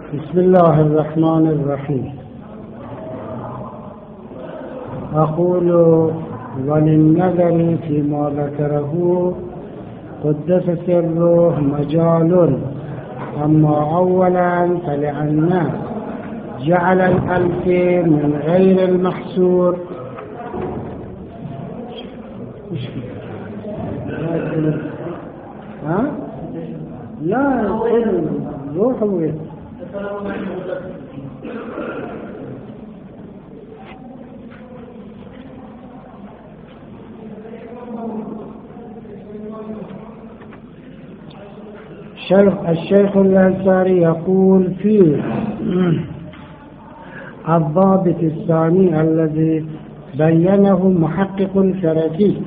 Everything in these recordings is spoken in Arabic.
بسم الله الرحمن الرحيم. أقول وللنظر فيما ذكره قدس سره مجال، أما أولا فلأن جعل الألف من غير المحصور لا روحوا الشيخ الأنصاري يقول في الضابط الثاني الذي بينه محقق الكركي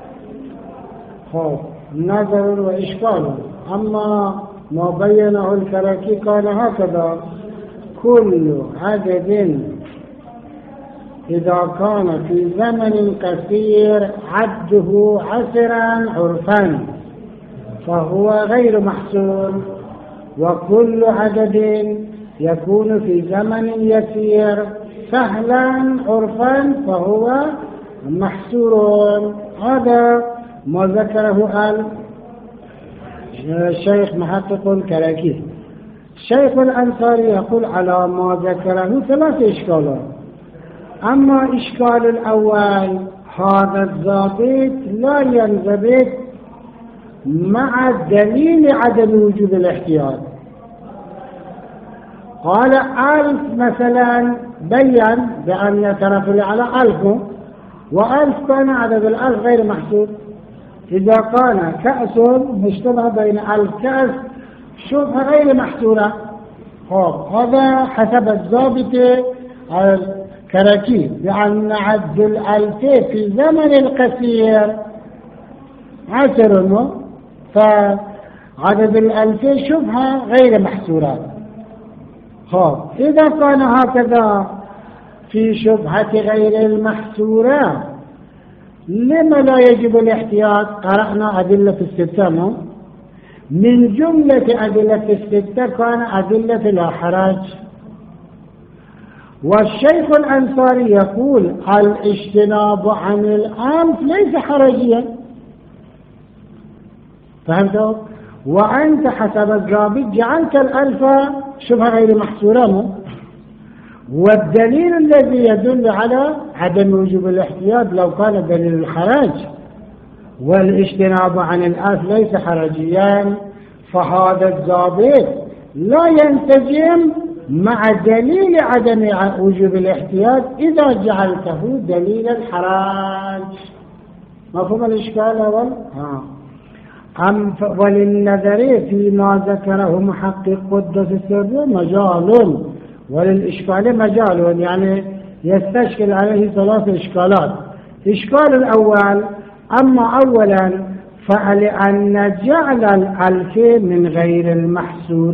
نظر وإشكال. أما ما بينه الكركي قال هكذا: كل عدد إذا كان في زمن قصير عده عسرا عرفا فهو غير محصور، وكل عدد يكون في زمن يسير سهلا عرفا فهو محصور. هذا ما ذكره الشيخ محقق الكركي. الشيخ الأنصاري يقول على ما ذكره ثلاث إشكالات. أما إشكال الأول: هذا الضابط لا ينضبط مع دليل عدم وجود الاحتياط. قال ألف مثلا بيّن بأن طرف على ألف، وألف كان عدد الألف غير محسوب. إذا كان كأس مشتبه بين ألف كأس شبهة غير محصورة. هذا حسب الضابط الكركي بأن عد الألف في زمن القصير عشر، فعدد الألف شبهة غير محصورة. إذا كان هكذا في شبهة غير المحصورة لما لا يجب الاحتياط؟ قرأنا أدلة الستة. من جملة أدلة الستة كان أدلة لا حرج. والشيخ الأنصاري يقول الاجتناب عن الألف ليس حرجيا. فهمتوا؟ وأنت حسب الضابط جعلت الألف شبهة غير محصورة، والدليل الذي يدل على عدم وجوب الاحتياط لو كان دليل الحرج، والاجتناب عن الألف ليس حرجيا، فهذا الضابط لا ينسجم مع دليل عدم وجوب الاحتياط إذا جعلته دليل الحرج. مفهوم الإشكال أول؟ وللنظر فيما ذكره محقق قدس سره مجال، وللإشكال مجال، يعني يستشكل عليه ثلاث إشكالات. إشكال الأول: أما أولا فلأن جعل الألف من غير المحصور.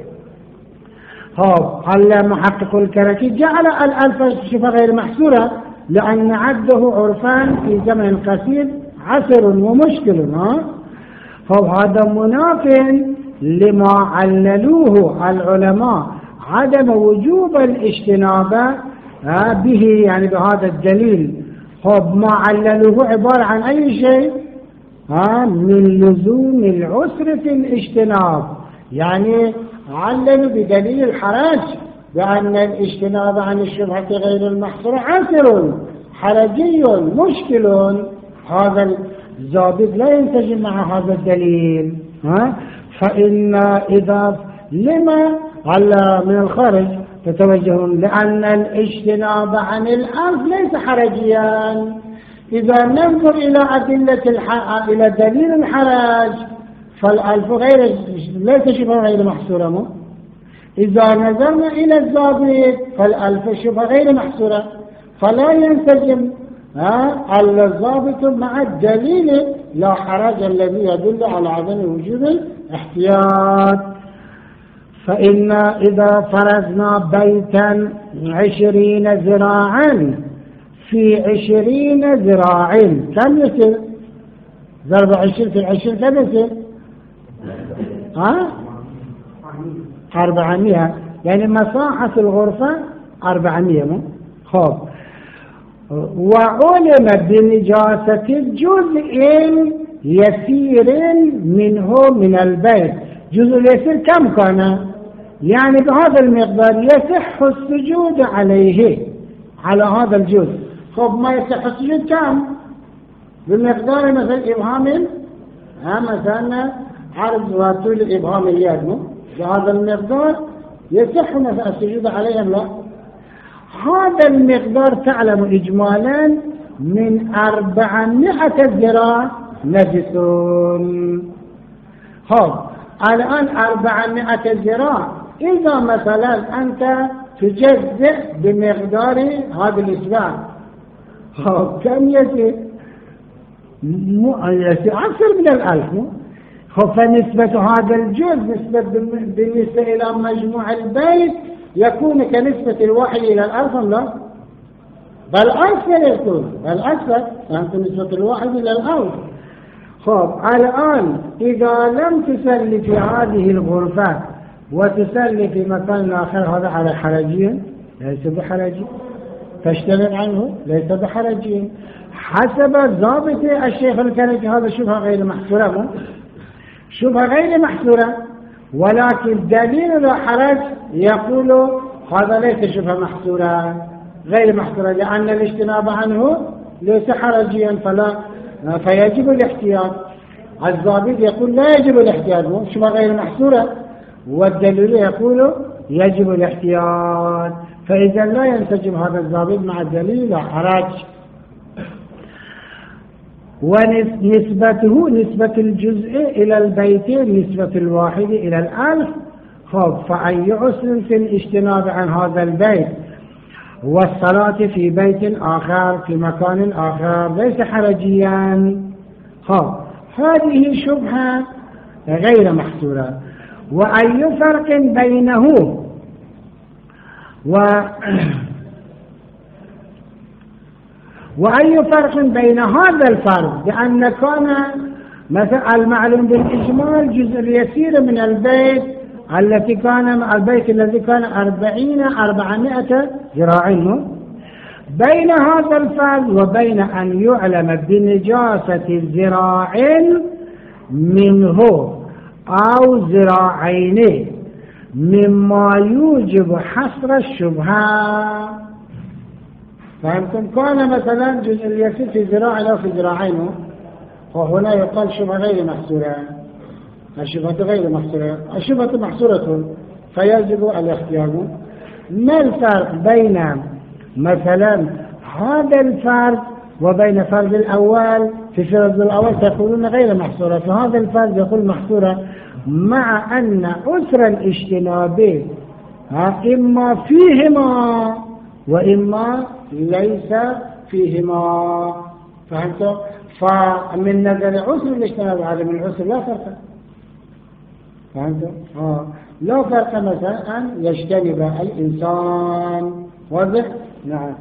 هل محقق الكركي جعل الألف شبه غير محصورة لأن عده عرفان في زمن قصير عسر ومشكل. فهذا مناف لما عللوه العلماء عدم وجوب الاجتناب به، يعني بهذا الدليل. ما عللوه عبارة عن أي شيء؟ من لزوم العسر في الاجتناب، يعني عللوا بدليل الحرج بأن الاجتناب عن الشبهة غير المحصورة عسر حرجي مشكل. هذا الضابط لا ينسجم مع هذا الدليل. فإن إذا لما على من الخارج تتوجهون؟ لأن الاجتناب عن الألف ليس حرجيا. إذا ننظر إلى إلى دليل الحرج فالألف ليس شبه غير محصورة. إذا نظرنا إلى الضابط فالألف شبه غير محصورة، فلا ينسجم الضابط مع الدليل لا حرج الذي يدل على عدم وجوب الاحتياط. فإن إذا فرضنا بيتا 20 ذراعا في 20 ذراع كم يصير؟ ضرب 20 في 20 كم يصير؟ 400. يعني مساحة الغرفة 400. خب وعلم بنجاسة جزء يسير منه من البيت. جزء يسير كم كان؟ يعني بهذا المقدار يصح السجود عليه، على هذا الجزء. خب ما يصح السجود كم؟ بالمقدار مثل إبهام، مثلا عرض وطول إبهام اليد، بهذا المقدار يصح مثلا السجود عليه لا. هذا المقدار تعلم إجمالا من 400 ذراع نجسون. خب الآن 400 ذراع، إذا مثلا أنت تجزئ بمقدار هذا الإسبان، كم يصير؟ أكثر من 1000. فنسبة هذا الجزء بالنسبة إلى مجموع البيت يكون كنسبة الواحد إلى 1000 لا؟ بل أكثر يكون، بل أكثر، يعني نسبة الواحد إلى 1000. خب الآن إذا لم تسلي في هذه الغرفات وتسلي في مكان آخر، هذا على حرجين؟ ليس بحرجين. تشتغل عنه؟ ليس بحرجين. حسب ضابط الشيخ الكركي هذا شبهة غير محصورة، شبهة غير محصورة، ولكن دليل لا حرج يقول هذا ليس شبهة محصورة، غير محصورة، لأن الاجتناب عنه ليس حرجيا فيجب الاحتياط. الضابط يقول لا يجب الاحتياط، شبهة غير محصورة، والدليل يقول يجب الاحتياط، فإذا لا ينسجم هذا الضابط مع الدليل لا حرج. ونسبته نسبة الجزء إلى البيتين نسبة الواحد إلى 1000. خب فأي عسر في الاجتناب عن هذا البيت والصلاة في بيت آخر في مكان آخر ليس حرجيا. خب هذه شبهة غير محصورة. وأي فرق بينه وأي فرق بين هذا الفرق بأن كان مثلا المعلوم بالإجمال جزء اليسير من البيت البيت الذي كان 400 ذراعين، بين هذا الفرق وبين أن يعلم بنجاسة الذراع منه أو ذراعين مما يوجب حصر الشبهة. فهمتم؟ كان مثلا جزء اليسير في ذراع أو في ذراعين، وهنا يقال شبهة غير محصورة. الشبهة غير محصورة، الشبهة محصورة فيجب الاحتياط. ما الفرق بين مثلا هذا الفرق وبين فرق الأول؟ في فرق الأول تقولون غير محصورة، فهذا الفرق يقول محصورة، مع أن أسر الاجتناب إما فيهما وإما ليس فيهما. فهمتوا؟ فمن نظر عسر الاجتناب على من العسر لا فرق. فهمتوا؟ لا فرق مثلا أن يجتنب الإنسان، واضح؟ نعم.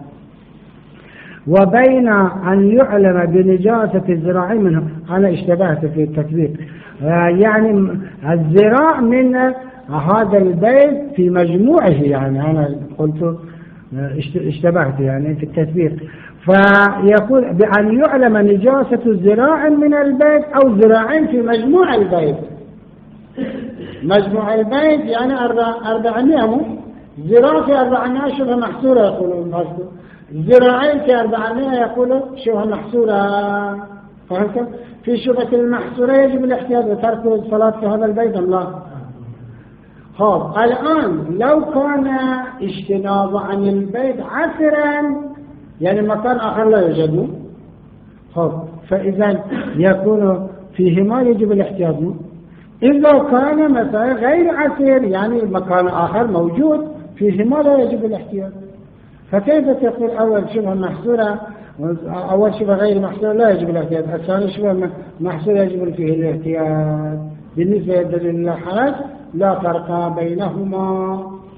وبين أن يعلم بنجاسة الذراع منه، أنا اشتبهت في التطبيق، يعني الذراع من هذا البيت في مجموعه، يعني أنا قلت اشتبهت يعني في التطبيق. فيقول بأن يعلم نجاسة ذراع من البيت أو ذراعين في مجموع البيت. مجموع البيت يعني 400 ذراع في 400 شبه محصورة يقولون، ذراعين في 400 يقولوا شبه محصورة. فهمت؟ في شبهة المحصورة يجب الاحتياط وترك الصلاة في هذا البيت أم لا؟ خب الآن لو كان اجتناب عن البيت عسرا، يعني مكان آخر لا يوجد، خب فإذا يكون فيهما يجب الاحتياط. إذا كان مثلا غير عسير، يعني مكان آخر موجود فيهما لا يجب الاحتياط، فكيف تقول أول شبه محصورة أول شبه غير محصورة لا يجب الاحتياط، الثاني شبه محصورة يجب فيه الاحتياط؟ بالنسبة للدليل لا حرج، لا فرق بينهما.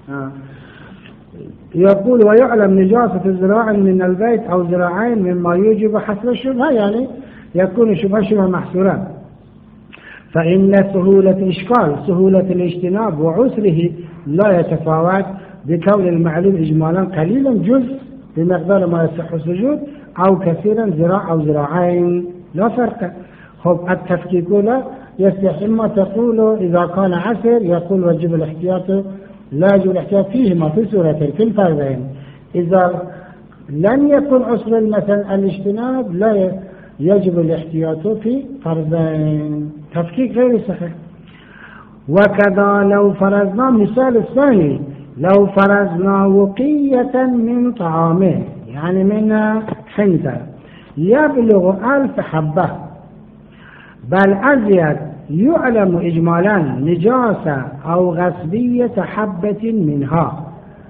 يقول ويعلم نجاسة الذراع من البيت أو ذراعين مما يوجب حصر الشبهة، يعني يكون شبه محصورة. فإن سهولة إشكال سهولة الاجتناب وعسره لا يتفاوت بكون المعلوم إجمالا قليلا جزء بمقدار ما يصح السجود أو كثيرا ذراع أو ذراعين لا فرق. خب التفكيك لا يصح. إما تقول إذا كان عسر يقول وجب الاحتياط لا يجب الاحتياط فيهما في سورتين في الفرضين. إذا لم يكن عسر مثلا الاجتناب لا يجب الاحتياط في فرضين. تفكيك غير صحيح. وكذا لو فرضنا مثال الثاني لو فرضنا وقية من طعامه يعني من حنطة يبلغ 1000 حبة بل أزيد يعلم إجمالا نجاسة أو غصبية حبة منها.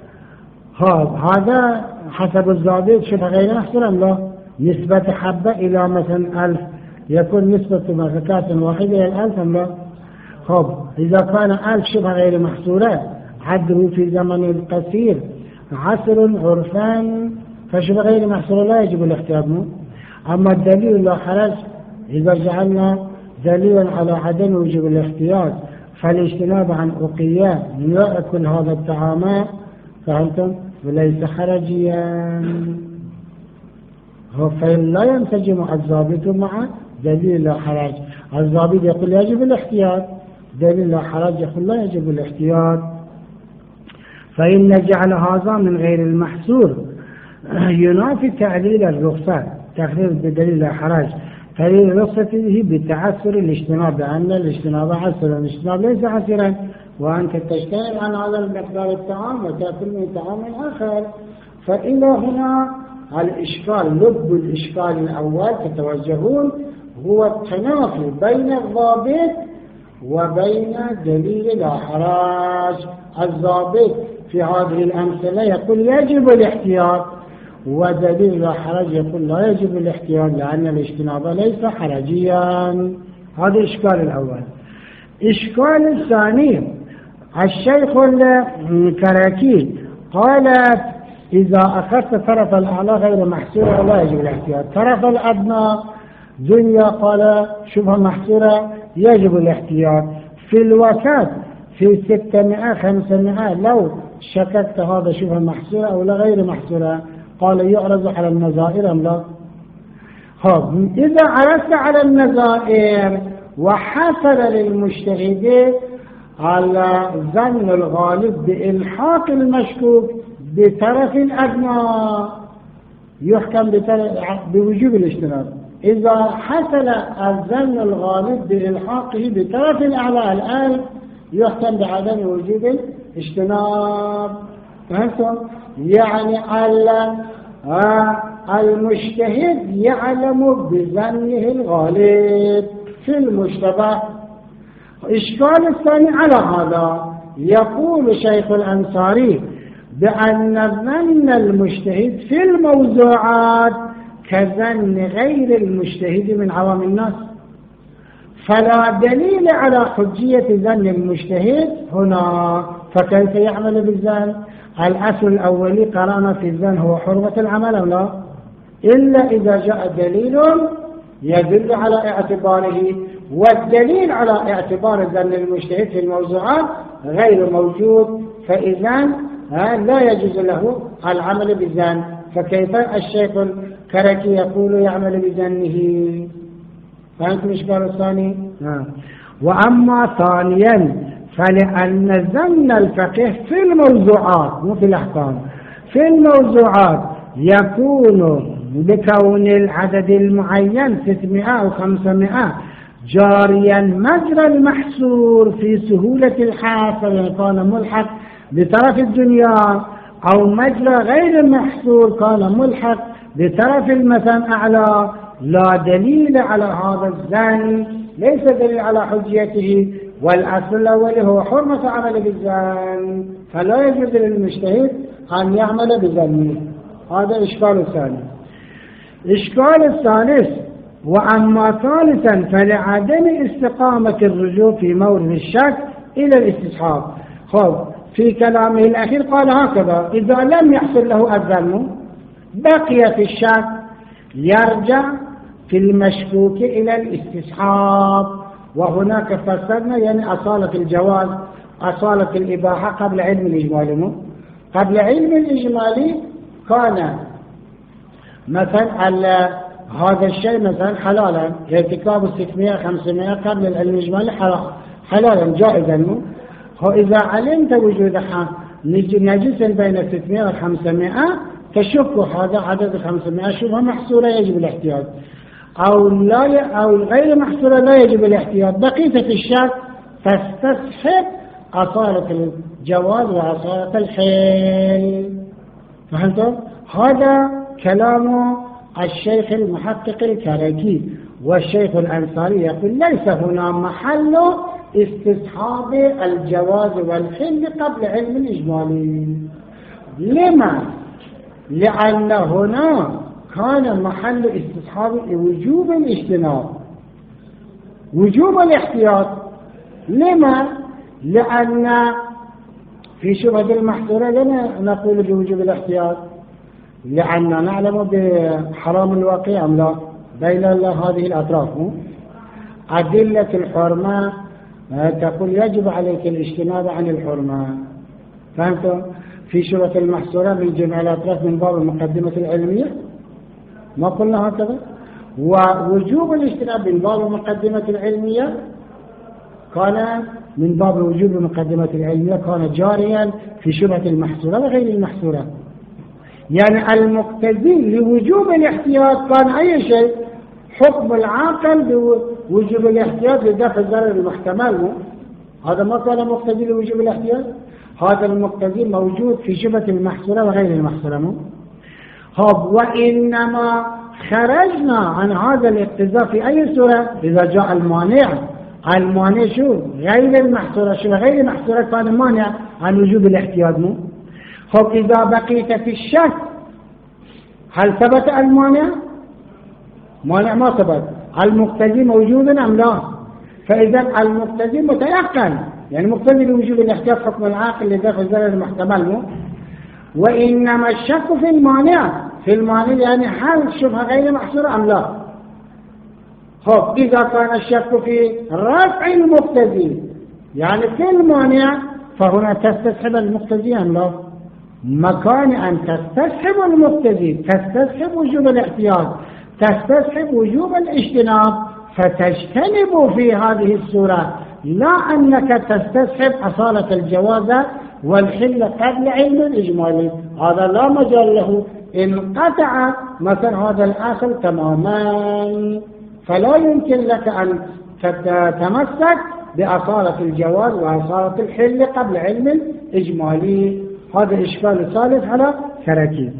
هذا حسب الضابط شبه غير محصور أم لا؟ نسبة حبة إلى مثلا 1000 يكون نسبة زكاة واحدة إلى 1000 أم لا؟ إذا كان 1000 شبه غير محصورة عده في زمن القصير عسر عرفان فشبه غير محصورة لا يجب الاحتياط. أما الدليل لا حرج إذا جعلنا دليلا على عدم وجوب الاحتياط فالاجتناب عن أقياء لا يأكل هذا الطعام فهمتم وليس خرجيا. فلا ينسجم الضابط مع دليل لا حرج. الضابط يقول يجب الاحتياط دليل لا حرج يقول لا يجب الاحتياط. فإن جعل هذا من غير المحصور ينافي تعليل الرخصة تخريج بدليل لا حرج. تعليل الرخصة به بتعسر الاجتناب لأن الاجتناب عسر الاجتناب ليس عسرا وأنت تجتنب عن هذا المقدار الطعام وتأكل من طعام آخر. فإلى هنا الإشكال لب الإشكال الأول تتوجهون هو التنافي بين الضابط وبين دليل لا حرج. الضابط في هذه الأمثلة يقول يجب الاحتياط ودليل لا حرج يقول لا يجب الاحتياط لأن الاجتناب ليس حرجيا. هذا الإشكال الأول. إشكال الثاني الشيخ الكراكي قال إذا أخذت طرف الأعلى غير محصورة لا يجب الاحتياط طرف الأدنى دنيا قال شبه محصورة يجب الاحتياط. في الوسط في 600 500 لو شككت هذا شبه محصورة أو لا غير محصورة قال يعرض على النظائر أم لا؟ إذا عرضت على النظائر وحصل للمجتهد على ظن الغالب بإلحاق المشكوك بطرف الأدنى يحكم بوجوب الاجتناب. إذا حصل الظن الغالب بإلحاقه بطرف الأعلى الآن يحكم بعدم وجوب الاجتناب. فهمتم؟ يعني المجتهد يعلم بظنه الغالب في المشتبه. إشكال الثاني على هذا يقول شيخ الأنصاري بأن ظن المجتهد في الموضوعات كظن غير المجتهد من عوام الناس فلا دليل على حجية ظن المجتهد هنا. فكيف يعمل بالظن؟ الأصل الأولي قرأنا في الظن هو حرمة العمل أو لا إلا إذا جاء دليل يدل على اعتباره والدليل على اعتبار ظن المجتهد في الموضوعات غير موجود فإذا لا يجوز له العمل بالظن. فكيف الشيخ الكركي يقول يعمل بظنه؟ فهمتم الإشكال الثاني؟ وأما ثانيا فلأن ظن الفقيه في الموضوعات مو في الأحكام في الموضوعات يكون بكون العدد المعين 600 أو 500 جاريا مجرى المحصور في سهولة الحاصل يعني كان ملحق بطرف الدنيا أو مجرى غير المحصور كان ملحق بطرف المثل أعلى لا دليل على هذا الظن ليس دليل على حجيته. والأصل الأول هو حرمة عمل بالظن فلا يجوز للمجتهد أن يعمل بظنه. هذا إشكال الثاني. إشكال الثالث وأما ثالثا فلعدم استقامة الرجوع في مورد الشك إلى الاستصحاب. في كلامه الأخير قال هكذا إذا لم يحصل له الظن بقي في الشك يرجع في المشكوك إلى الاستصحاب. وهناك فسرنا يعني أصالة الجواز أصالة الإباحة قبل علم الإجمالي. قبل علم الإجمالي كان مثلا على هذا الشيء مثلا حلالا، ارتكاب 600 500 قبل العلم الإجمالي حلالا جائزا. إذا علمت وجود نجس بين 600 و 500 تشك هذا عدد 500 شبهة محصورة يجب الاحتياط، أو غير محصورة لا يجب الاحتياط. بقيت في الشك تستصحب أصالة الجواز وأصالة الحل. فهمتم؟ هذا كلام الشيخ المحقق الكركي. والشيخ الأنصاري يقول ليس هنا محل استصحاب الجواز والحل قبل علم الإجمالي. لما؟ لأن هنا كان محل استصحاب وجوب الاجتناب وجوب الاحتياط. لما؟ لأن في شبهة المحظورة لنا نقول بوجوب الاحتياط، لأننا نعلم بحرام الواقع أم لا بين هذه الأطراف. أدلة الحرمة تقول يجب عليك الاجتناب عن الحرمة. فهمتم؟ في شبهة المحظورة من جميع الأطراف من باب المقدمة العلمية، ما قلنا هكذا. ووجوب الاجتناب من باب المقدمة العلمية كان من باب وجوب المقدمة العلمية كان جاريا في شبهة المحظورة وغير المحظورة. يعني المقتضي لوجوب الاحتياط كان أي شيء، حكم العاقل بوجوب الاحتياط لدفع الضرر المحتمل. هذا ما كان مقتضي لوجوب الاحتياط، هذا المقتضي موجود في شبهة المحظورة وغير المحظورة. وإنما خرجنا عن هذا الاقتضاء في أي سورة؟ إذا جاء المانع. المانع شو؟ غير المحظورة. شو غير المحظورة كان مانع عن وجوب الاحتياط. إذا بقيت في الشك هل ثبت المانع؟ مانع ما ثبت. المقتضي موجود أم لا؟ فإذا المقتضي متيقن، يعني مقتضي لوجوب الاحتياط حكم العاقل لدفع الضرر المحتمل. وإنما الشك في المانع، في المانع يعني هل الشبهة غير محصورة أم لا. إذا كان الشك في رفع المقتضي يعني في المانع فهنا تستصحب المقتضي أم لا. مكان أن تستصحب المقتضي تستصحب وجوب الاحتياط، تستصحب وجوب الاجتناب، فتجتنب في هذه السورة، لا أنك تستصحب أصالة الجواز والحل قبل علم الإجمالي. هذا لا مجال له، انقطع مثلا هذا الآخر تماما، فلا يمكن لك أن تتمسك بأصالة الجواز وأصالة الحل قبل علم الإجمالي. هذا إشكال ثالث على كركي.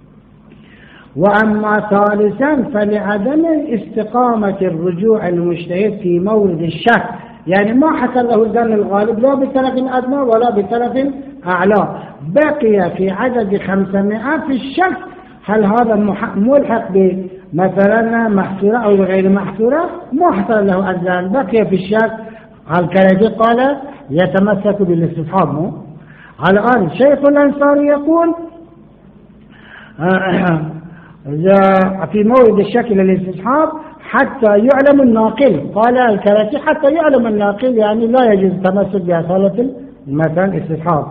وأما ثالثا فلعدم الاستقامة الرجوع المجتهد في مورد الشك، يعني ما حصل له الظن الغالب لا بطرف أدنى ولا بطرف أعلى، بقي في عدد 500 في الشك هل هذا ملحق بمثلا محصورة أو غير محصورة، ما حصل له الظن بقي في الشك. الكركي قال يتمسك بالاستصحاب. الآن شيخ الأنصاري يقول في مورد الشك للاستصحاب حتى يعلم الناقل. قال الكركي حتى يعلم الناقل، يعني لا يجوز التمسك بأصالة مثلا استصحاب.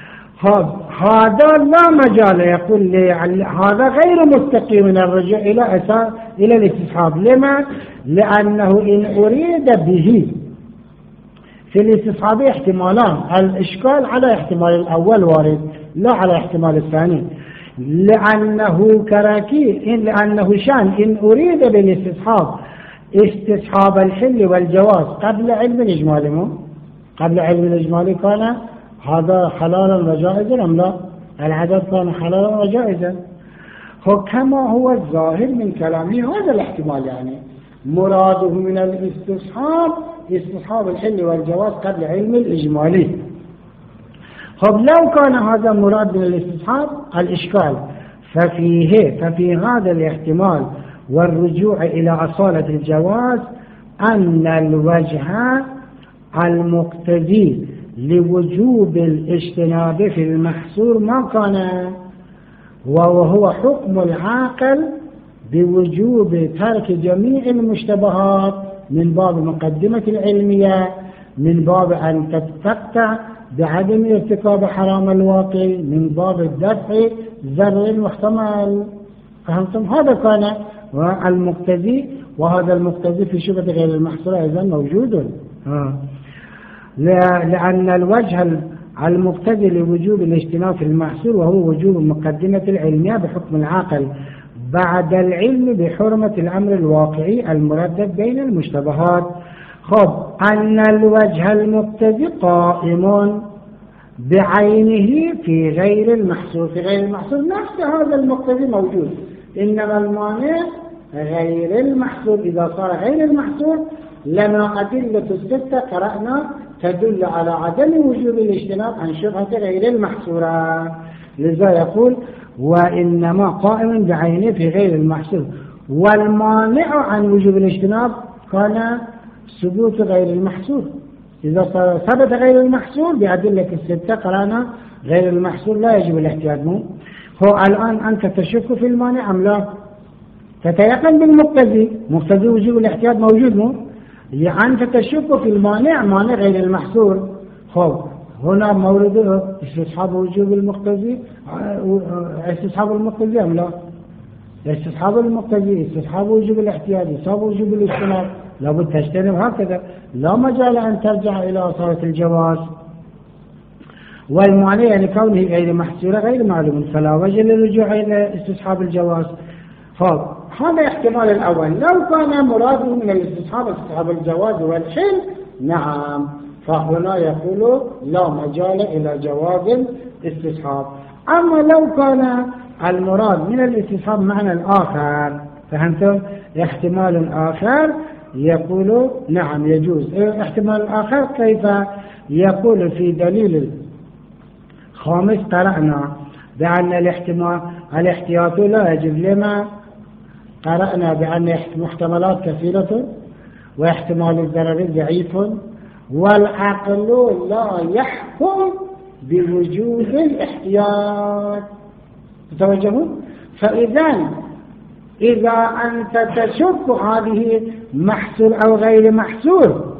هذا لا مجال، يقول هذا غير مستقيم من الرجوع إلى الاستصحاب. لما؟ لأنه إن أريد به في الاستصحاب احتمالان، الإشكال على احتمال الأول وارد لا على احتمال الثاني. لأنه كراكي لأنه شان إن أريد بالاستصحاب استصحاب الحل والجواز قبل علم الإجمالي، قبل علم الإجمالي كان هذا حلالا وجائزا أم لا؟ العدد كان حلالا وجائزا. كما هو الظاهر من كلامه هذا الاحتمال، يعني مراده من الاستصحاب استصحاب الحل والجواز قبل علم الإجمالي. لو كان هذا مراد من الاستصحاب الإشكال ففي هذا الاحتمال والرجوع إلى أصالة الجواز أن الوجه المقتضي لوجوب الاجتناب في المحصور ما كان، وهو حكم العاقل بوجوب ترك جميع المشتبهات من باب مقدمة العلمية، من باب أن تتقطع بعدم ارتكاب حرام الواقع، من باب الدفع ضرر المحتمل. فهمتم؟ هذا كان المقتضي، وهذا المقتضي في شبهة غير المحصورة أيضا موجود. لأن الوجه المقتضي لوجوب الاجتناب في المحصور وهو وجوب مقدمة العلمية بحكم العقل بعد العلم بحرمة الأمر الواقعي المردد بين المشتبهات. أن الوجه المقتضي قائم بعينه في غير المحصور. في غير المحصور نفس هذا المقتضي موجود، إنما المانع غير المحصور. إذا صار غير المحصور لنا أدلة الستة قرأنا تدل على عدم وجوب الاجتناب عن شبهة غير المحصورة. لذا يقول وإنما قائم بعينه في غير المحصور. والمانع عن وجوب الاجتناب كان ثبوت غير المحصور. إذا ثبت غير المحصور بأدلة الستة قرأنا غير المحصور لا يجب الاحتياط. هو الآن أنت تشك في المانع أم لا؟ تتيقن بالمقتضي، مقتضي وجوب الاحتياط موجود مو؟ أنت تشك في المانع، مانع غير المحصور. هنا مورد استصحاب وجوب المقتضي، استصحاب المقتضي أم لا؟ استصحاب المقتضي، استصحاب وجوب الاحتياط، استصحاب وجوب الاجتناب، لابد تجتنب. هكذا لا مجال أن ترجع إلى أصالة الجواز. والمعنى يعني كونه غير محصورة غير معلوم فلا وجه للرجوع إلى استصحاب الجواز. هذا احتمال الأول. لو كان مراده من الاستصحاب استصحاب الجواز والحل، نعم، فهنا يقول لا مجال إلى جواز الاستصحاب. أما لو كان المراد من الاستصحاب معنى الآخر، فهمتم؟ احتمال آخر يقول نعم يجوز. احتمال آخر كيف؟ يقول في دليل خامس قرأنا بأن الاحتياط لا يجب. لما قرأنا بأن محتملات كثيرة واحتمال الضرر ضعيف والعقل لا يحكم بوجوب الاحتياط. تتوجهون؟ إذا أنت تشك هذه محصور أو غير محصور،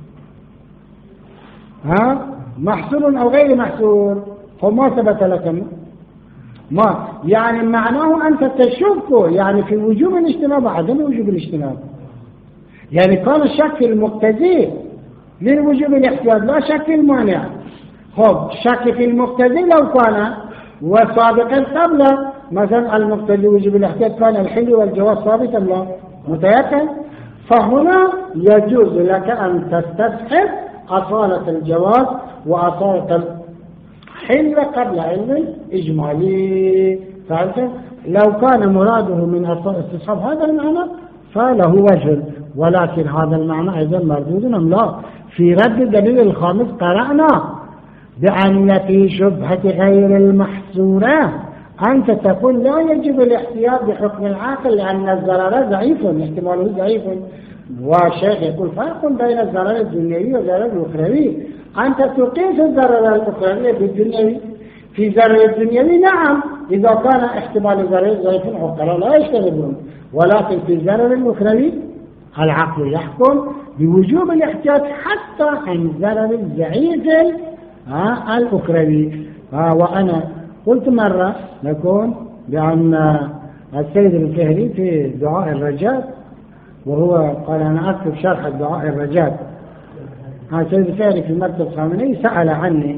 محصور أو غير محصور، فما ثبت لك ما يعني معناه أنت تشك يعني في وجوب الاجتناب عدم وجوب الاجتناب. يعني كان الشك في المقتضي من وجوب الاحتياط لا شك في المانع. شك في المقتضي لو كان وسابقا قبل مثلا المقتضي وجوب الاحتياط كان الحل والجواز ثابتا لا متيقن، فهنا يجوز لك أن تستصحب أصالة الجواز وأصالة الحل قبل علم إجمالي. فهمت؟ لو كان مراده من استصحاب هذا المعنى فله وجه، ولكن هذا المعنى أيضا مردود أم لا؟ في رد الدليل الخامس قرأنا بأن في شبهة غير المحصورة أنت تقول لا يجب الاحتياط بحكم العاقل لأن الضرر ضعيف، احتماله ضعيف. والشيخ يقول فرق بين الضرر الدنيوي والضرر الأخروي. أنت تقيس الضرر الأخروي بالدنيوي. في ضرر الدنيوي نعم إذا كان احتمال الضرر ضعيف عقلاء لا يشتغلون، ولكن في الضرر الأخروي العقل يحكم بوجوب الاحتياط حتى عن الضرر الضعيف الأخروي. وأنا قلت مرة لكم بأن السيد الكهري في دعاء الرجاء، وهو قال أنا أكتب شرح دعاء الرجاء، السيد الكهري في مركز خامنئي سأل عني،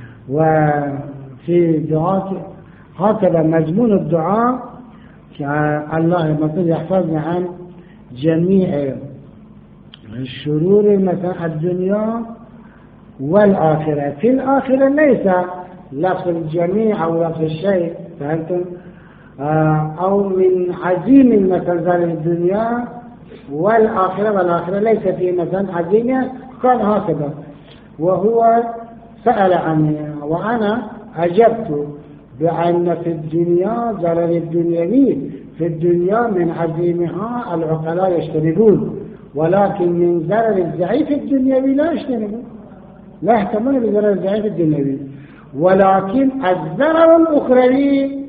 وفي دعاء هكذا مضمون الدعاء الله مثل يحفظنا عن جميع الشرور مثلا الدنيا والآخرة. في الآخرة ليس لفظ الجميع أو لفظ الشيء، فهمتم؟ أو من عزيم مثلا الدنيا والآخرة، والآخرة ليس في مثلا عزيمة، كان هكذا. وهو سأل عني وأنا أجبت بأن في الدنيا ضرر الدنيوي في الدنيا من عزيمها العقلاء يجتنبون، ولكن من ضرر الضعيف الدنيوي لا يجتنبون، لا يهتمون بضرر الضعيف الدنيوي. ولكن الضرر الأخروي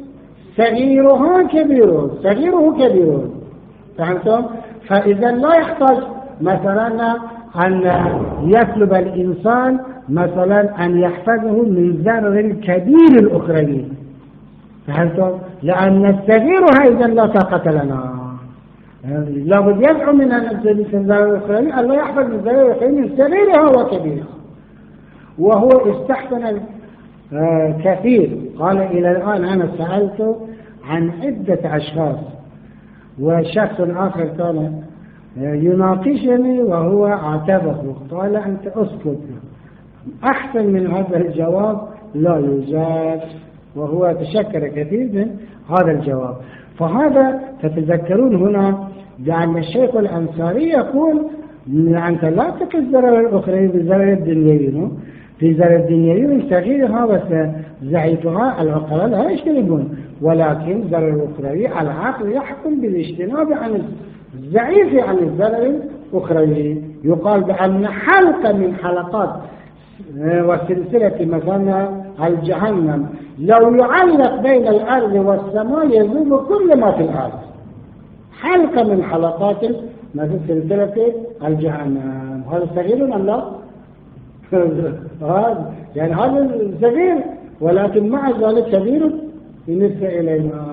صغيره كبير، فهمتم؟ فإذا لا يحتاج مثلا أن يطلب الإنسان مثلا أن يحفظه من ضرر الكبير الأخرى، فهمتم؟ لأن الصغير أيضا لا طاقة لنا، لابد يدعو من أن الضرر الأخرى الله يحفظ من الضرر الأخرى من صغيرها وكبيرها. وهو استحسن كثير. قال إلى الآن أنا سألت عن عدة أشخاص، وشخص آخر كان يناقشني وهو عاتبه، قال أنت أسكت، أحسن من هذا الجواب لا يوجد، وهو تشكر كثير من هذا الجواب. فهذا تتذكرون هنا بأن الشيخ الأنصاري يقول أنت لا تقص ضرر الأخرين بضرر الدنيوي، في ضرر الدنيوي صغيرها وضعيفها العقلاء لا يجتنبون، ولكن ضرر الأخرى العقل يحكم بالاجتناب عن الضعيف عن الضرر الأخرى. يقال بأن حلقة من حلقات وسلسلة مثلا الجهنم لو يعلق بين الأرض والسماء يذوب كل ما في الأرض، حلقة من حلقات مثل سلسلة الجهنم. هذا صغير أم لا؟ يعني هذا صغير، ولكن مع ذلك كبير بالنسبة إلينا.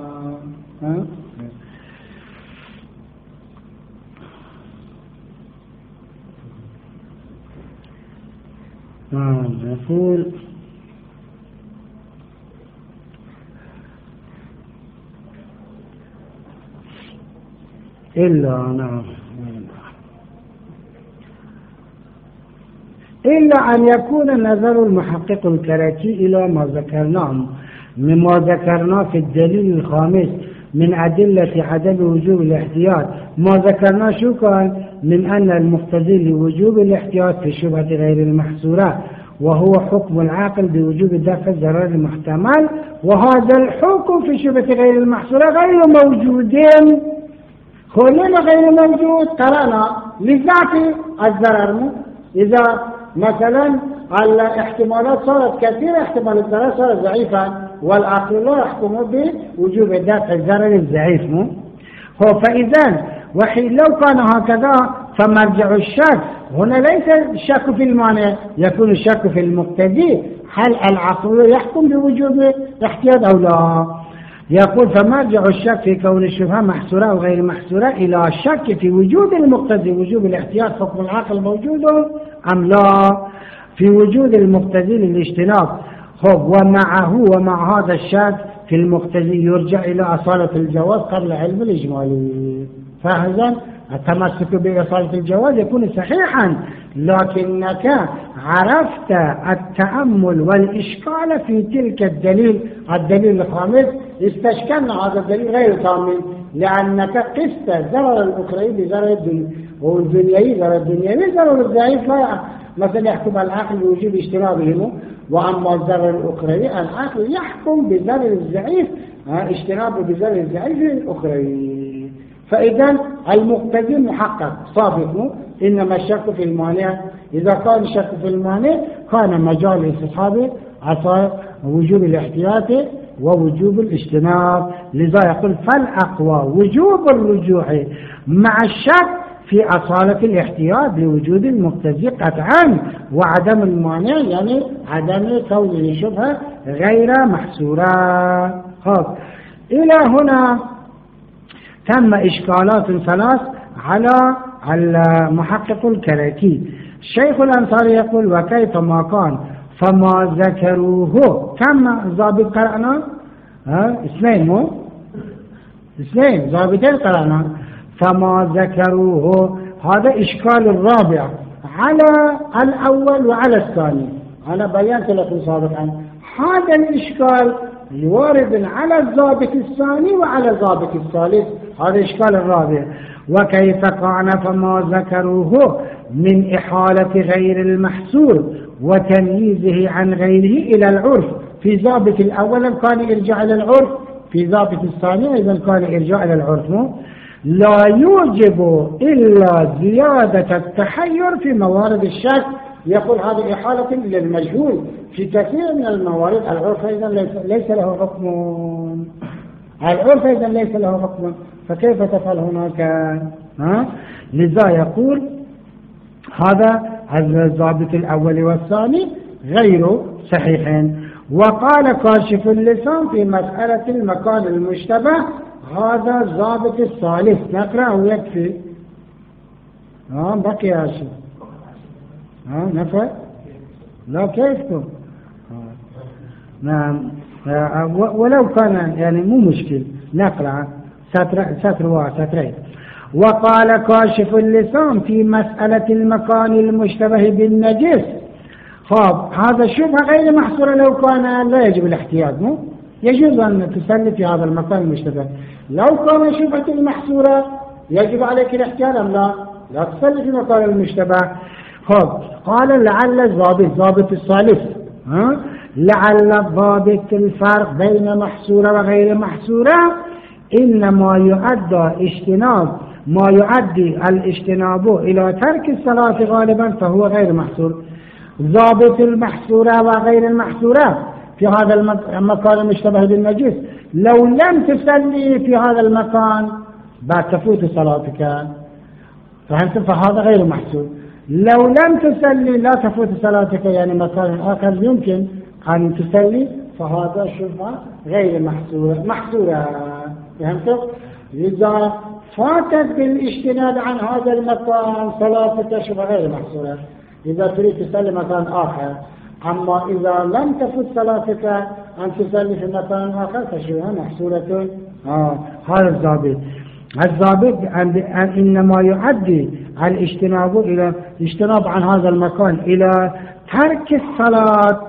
نقول إلا أن يكون نظر المحقق الكركي إلى ما ذكرناه مما ذكرناه في الدليل الخامس من أدلة عدم وجوب الاحتياط. ما ذكرناه شو كان؟ من أن المقتضي لوجوب الاحتياط في شبهة غير المحصورة، وهو حكم العاقل بوجوب دفع الضرر المحتمل، وهذا الحكم في شبهة غير المحصورة غير موجودين. كلنا غير موجود قرأنا لذات الضرر. إذا مثلا الاحتمالات صارت كثيرة، احتمال الضرر صارت ضعيفة، والعقل لا يحكم بوجوب دفع الضرر الضعيف. فإذا وحين لو كان هكذا فمرجع الشك هنا ليس الشك في المانع، يكون الشك في المقتضي، هل العقل يحكم بوجوب احتياط أو لا؟ يقول فمرجع الشك في كون الشبهة محصورة أو غير محصورة إلى الشك في وجود المقتضي وجوب الاحتياط، حكم العقل موجود أم لا؟ في وجود المقتضي للاجتناب. ومع هذا الشك في المقتضي يرجع إلى أصالة الجواز قبل علم الإجمالي. فهذا التمسك بأصالة الجواز يكون صحيحا، لكنك عرفت التأمل والإشكال في تلك الدليل الخامس، استشكلنا هذا الدليل غير كامل، لأنك قست ضرر الأخرى بضرر الدنيوي، ضرر الدنيوي ضرر الضعيف لا مثلا يحكم العقل بوجوب اجتنابه، وأما الضرر الأخرى العقل يحكم بضرر الضعيف اجتنابه بضرر الضعيف الأخرى. فإذا المقتضي محقق صادق، إنما الشك في المانع. إذا كان الشك في المانع كان مجال استصحاب وجوب الاحتياط ووجوب الاجتناب. لذا يقول فالأقوى وجوب الرجوع مع الشك في أصالة الاحتياط لوجود المقتضي قطعا، وعدم المانع يعني عدم كون شبهة غير محصورة. إلى هنا تم إشكالات ثلاث على المحقق الكركي. الشيخ الأنصاري يقول وكيف ما كان فما ذكروه. كم ضابط قرأنا؟ اثنين ضابطين قرأنا. فما ذكروه هذا إشكال الرابع على الأول وعلى الثاني. أنا بيانت لكم سابقا هذا الإشكال وارد على الضابط الثاني وعلى الضابط الثالث، هذا الإشكال الرابع. وكيف كان فما ذكروه من إحالة غير المحصور وتمييزه عن غيره إلى العرف. في ضابط الأول كان إرجاع إلى العرف، في ضابط الثاني إذا كان إرجاع إلى العرف. لا يوجب إلا زيادة التحير في موارد الشك. يقول هذه إحالة للمجهول في كثير من الموارد. العرف إذا ليس له حكم، العرف إذا ليس له حكم، فكيف تفعل هناك؟ لذا يقول هذا الضابط الأول والثاني غير صحيحين. وقال كاشف اللسان في مسألة المكان المشتبه هذا الضابط الثالث، نقرأه ويكفي. بقي يا شيخ نقرأ لا كيفكم نعم ولو كان يعني مو مشكل نقرأ سطرين. وقال كاشف اللسان في مسألة المكان المشتبه بالنجس. هذا الشبهة غير محصورة، لو كان لا يجب الاحتياط، مو يجوز أن تسلي في هذا المكان المشتبه. لو كان شبهة المحصورة يجب عليك الاحتياط أم لا تسلي في المكان المشتبه. قال لعل الضابط الثالث لعل الضابط الفرق بين محصورة وغير محصورة إنما يؤدي الاجتناب إلى ترك الصلاة غالبا فهو غير محصور. ضابط المحصورة وغير المحصورة في هذا المكان المشتبه بالنجس، لو لم تصلي في هذا المكان بعد تفوت صلاتك، فهمت؟ فهذا غير محصور. لو لم تصلي لا تفوت صلاتك، يعني مكان آخر يمكن أن تصلي، فهذا شبهة غير محصورة. فهمت؟ إذا فاتت بالاجتناب عن هذا المكان صلاتك شبهة غير محصورة إذا تريد تصلي مكان آخر. أما إذا لم تفوت صلاتك أن تصلي في مكان آخر فشبهة محصورة. هذا الضابط إنما يؤدي الاجتناب عن هذا المكان إلى ترك الصلاة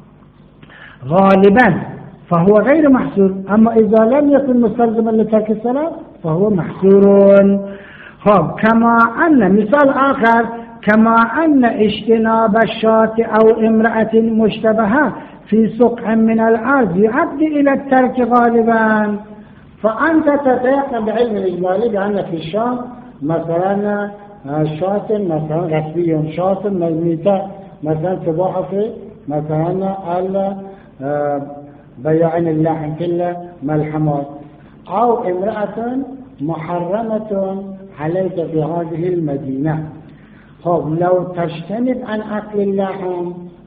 غالبا فهو غير محصور. أما إذا لم يكن مستلزما لترك الصلاة فهو محصور. كما أن مثال آخر كما أن اجتناب الشاة أو امرأة مشتبهة في سقع من الأرض يؤدي إلى الترك غالبا. فأنت تتيقن بعلم الإجمالي بأن في الشام مثلا شاة مثلا غسبية شاة ميتة مثلا تباع في مثلا بياعين اللحم كله ملحمات، أو امرأة محرمة عليك في هذه المدينة. لو تجتنب عن أكل اللحم،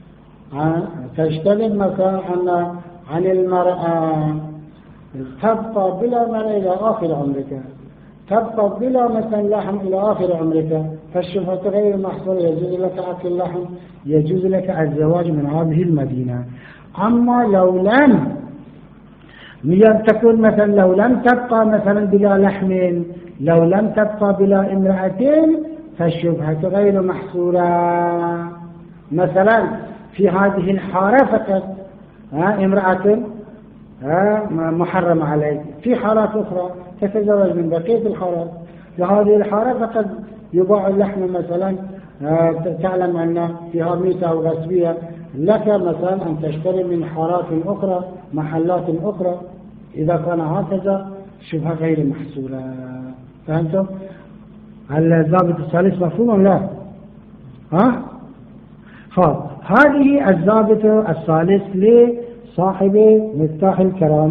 تجتنب مثلا عن المرأة، تبقى بلا مرأة إلى آخر عمرك، تبقى بلا مثلا لحم إلى آخر عمرك، فالشبهة غير محصورة، يجوز لك أكل اللحم، يجوز لك الزواج من هذه المدينة. أما لو لم تكون مثلا لو لم تبقى مثلا بلا لحم، لو لم تبقى بلا امرأتين فالشبهة غير محصورة. مثلا في هذه الحارة فقط امرأة محرم عليك، في حالات أخرى تتزوج من بقية الحارات. في هذه الحارة فقط يباع اللحم مثلا، تعلم أن فيها ميتة أو غسبية، لك مثلا أن تشتري من حارات أخرى محلات أخرى. إذا كان هكذا شبهة غير محصورة. فهمتم؟ الضابط الثالث مفهوم لا؟ هذه الضابط الثالث لصاحب مفتاح الكرام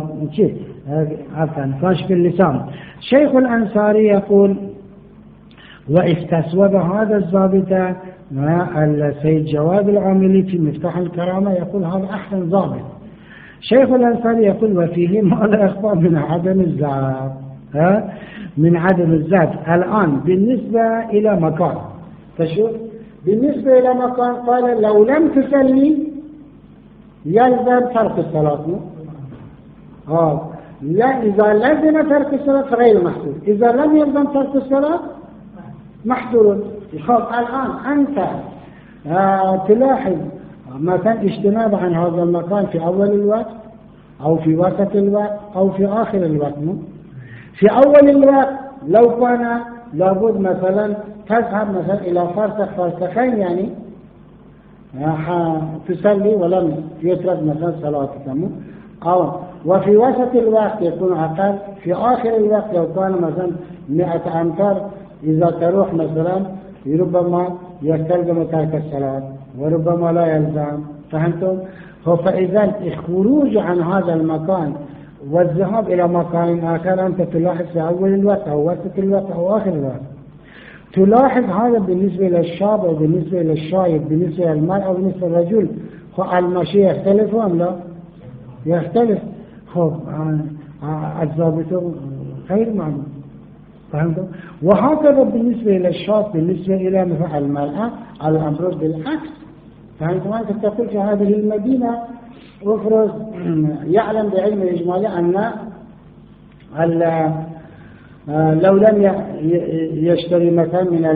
كاشف اللسان. شيخ الأنصاري يقول واستسوب هذا الضابط السيد جواد العاملي في مفتاح الكرامة، يقول هذا أحسن ضابط. شيخ الأنصاري يقول وفيه ما لا يخفى من عدم الذات، من عدم الذات. الآن بالنسبة إلى مكان، فشوف بالنسبة إلى مكان قال لو لم تصلي يلزم ترك الصلاة. لا، إذا لزم ترك الصلاة فغير محصور، إذا لم يلزم ترك الصلاة محصور. الآن أنت تلاحظ مثلا اجتناب عن هذا المكان في أول الوقت أو في وسط الوقت أو في آخر الوقت. في أول الوقت لو كان لابد مثلا تذهب مثلا إلى فرسخين يعني تصلي ولم يترك مثلا صلاتك، أو وفي وسط الوقت يكون أقل. في آخر الوقت لو كان مثلا 100 أمتار، إذا تروح مثلا ربما يستلزم ترك الصلاة وربما لا يلزم. فهمتم؟ فإذا الخروج عن هذا المكان والذهاب إلى مكان آخر أنت تلاحظ في أول الوقت أو وسط الوقت أو آخر الوقت. تلاحظ هذا بالنسبة للشاب وبالنسبة للشايب، بالنسبة للمرأة وبالنسبة للرجل. المشي يختلف أم لا؟ يختلف. الضابط غير معلوم. فهمتم؟ وهكذا بالنسبة للشاب بالنسبة إلى مثل المرأة الأمر بالعكس. فهمتم؟ أنت تقول في هذه المدينة افرض يعلم بعلم الإجمالي أن لو لم يشتري مثلا من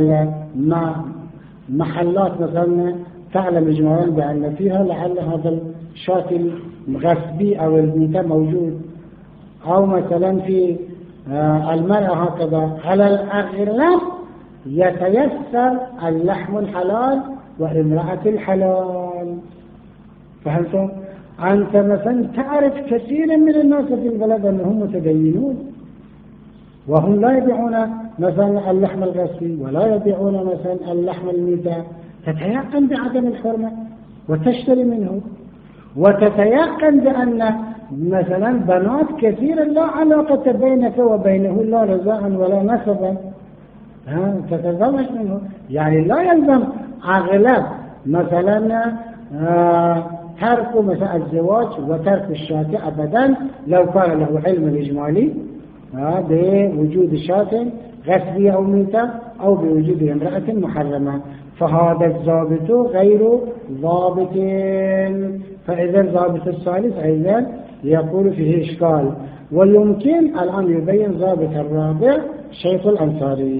المحلات مثلا تعلم إجمالا بأن فيها لعل هذا الشاة الغصبي أو الميتة موجود، أو مثلا في المرأة هكذا على الأغلب يتيسر اللحم الحلال وامرأة الحلال. فهمتم؟ أنت مثلا تعرف كثيرا من الناس في البلد أنهم متدينون وهم لا يبيعون مثلا اللحم الغصبي ولا يبيعون مثلا اللحم الميتة، تتيقن بعدم الحرمة وتشتري منه، وتتيقن بأن مثلا بنات كثيرا لا علاقة بينك وبينه لا رضاء ولا نسبا تتزوج منه. يعني لا يلزم أغلب مثلا ترك مثلا الزواج وترك الشاة أبدا لو كان له علم الإجمالي بوجود شاة غصبية أو ميتة أو بوجود امرأة محرمة، فهذا الضابط غير ضابط. فإذا الضابط الثالث أيضا يقول فيه إشكال، ويمكن الآن يبين ضابط الرابع شيخ الأنصاري.